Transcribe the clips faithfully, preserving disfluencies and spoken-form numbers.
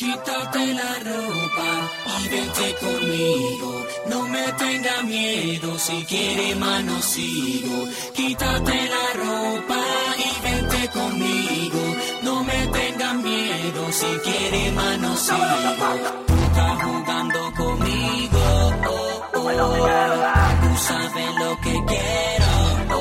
Quítate la ropa y vente conmigo. No me tenga miedo, si quiere mano sigo. Quítate la ropa y vente conmigo. No me tenga miedo, si quiere mano sigo. Tú estás jugando conmigo, oh, oh. Tú sabes lo que quiero, oh,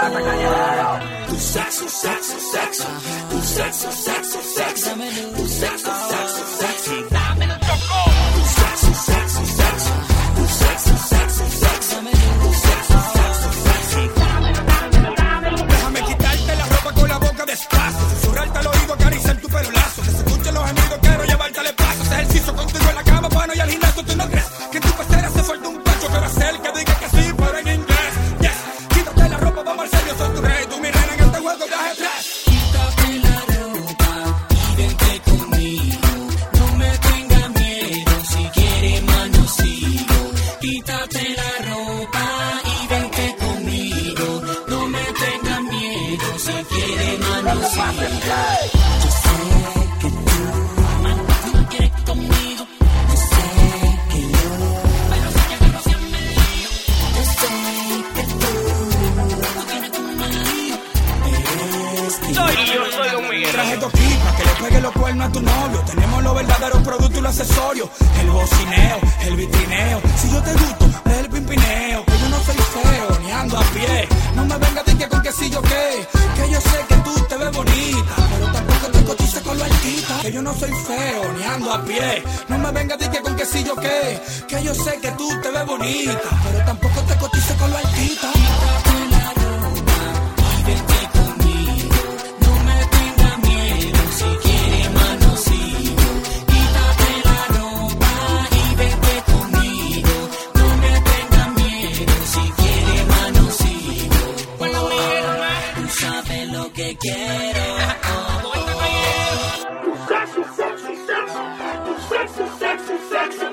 oh. Tu sexo, sexo, sexo. Tu sexo, sexo, sexo. Tu sexo, sexo, sexo. Dámelo, Choco. Tu sexo, sexo, sexo. Tu sexo, sexo, sexo. Tu sexo, sexo, sexo. Dámelo, dámelo, dámelo. Déjame quitarte la ropa con la boca despacio. Susurrarte al oído, acariciar tu pelo lazo. Que se escuchen los amigos, quiero llevarte al espacio. Hacer ejercicio contigo en la cama, bueno, y al gimnasio. ¿Tú no crees que en tu pecera hace falta un pecho? Quiero hacer que diga que sí, pero en inglés. Yes, quítate la ropa, vamos al serio, soy tu rey. Tú mi reina en este juego de ajedrez. Quítate la ropa y vente conmigo. No me tenga miedo, si quiere mano sigo. Quítate la ropa y vente conmigo. No me tenga miedo, si quiere mano sigo. Yo sé que tú no quieres conmigo. Yo sé que yo, pero sé que no seas mío. Yo sé que tú no quieres conmigo. Eres que Soy yo, soy un Miguel. Traje dos pipas que le pegue los cuernos a tu novio. Tenemos los verdaderos productos y los accesorios. El bocineo, el vitrineo. Si yo te gusto, es el pimpineo. Que yo no soy feo, ni ando a pie. No me vengas de que con que si yo qué. Que yo sé que tú te ves bonita, pero tampoco te cotices con lo altita. Que yo no soy feo, ni ando a pie. No me vengas de que con que si yo qué. Que yo sé que tú te ves bonita, pero tampoco te cotices con lo altita. quítate la ropa y vente conmigo. No me tenga miedo, si quiere mano sigo. Quítate la ropa y vente conmigo. No me tenga miedo, si quiere mano sigo. Bueno, Miguel, man. Tú sabes lo que quiero. ¿Dónde está Miguel? Tu sexo, sexo, sexo. Tu sexo, sexo, sexo.